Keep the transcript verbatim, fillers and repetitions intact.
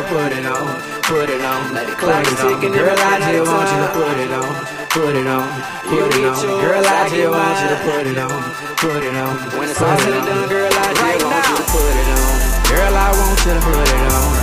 to put it on, put it on. Like the clock is ticking, girl, I just want you to put it on, put it on, put it on. Girl, I just want you to put it on, put it on. When it's all said and done, girl, I just want you to put it on. Girl, I want you to put it on.